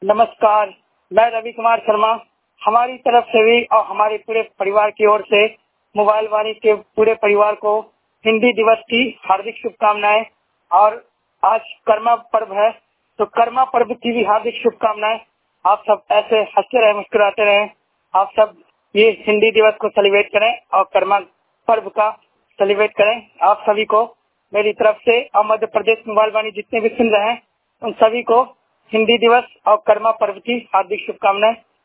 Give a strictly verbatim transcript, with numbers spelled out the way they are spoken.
नमस्कार, मैं रवि कुमार शर्मा। हमारी तरफ से भी और हमारे पूरे परिवार की ओर से मोबाइल वाणी के पूरे परिवार को हिंदी दिवस की हार्दिक शुभकामनाएं। और आज कर्मा पर्व है, तो कर्मा पर्व की भी हार्दिक शुभकामनाएं। आप सब ऐसे हंसते रहे, मुस्कुराते रहें। आप सब ये हिंदी दिवस को सेलिब्रेट करें और कर्मा पर्व का सेलिब्रेट करें। आप सभी को मेरी तरफ से और मध्य प्रदेश मोबाइल वाणी जितने भी सुन रहे हैं उन सभी को हिंदी दिवस और कर्मा पर्व की हार्दिक शुभकामनाएं।